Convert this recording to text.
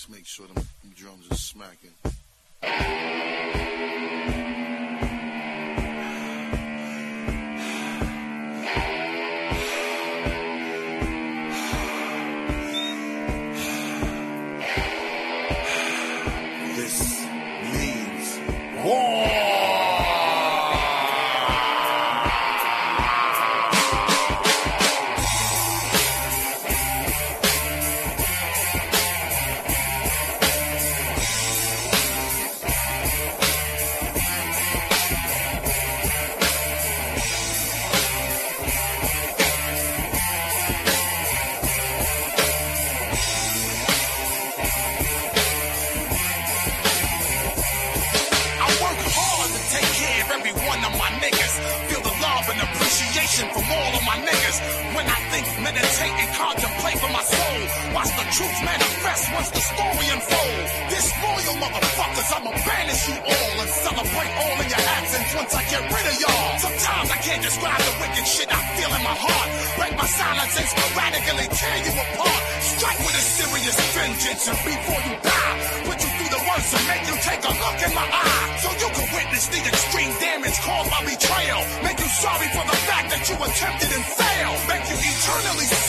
Let's make sure them drums are smacking. This means war! From all of my niggas, when I think, meditate, and contemplate for my soul, watch the truth manifest once the story unfolds. Disloyal motherfuckers, I'ma banish you all and celebrate all of your actions once I get rid of y'all. Sometimes I can't describe the wicked shit I feel in my heart. Break my silence and sporadically tear you apart. Strike with a serious vengeance and before you die, put you through the worst and make you take a look in my eye, so you can witness the extreme damage caused by betrayal. Make you sorry for the fact that you attempted and failed. Make you eternally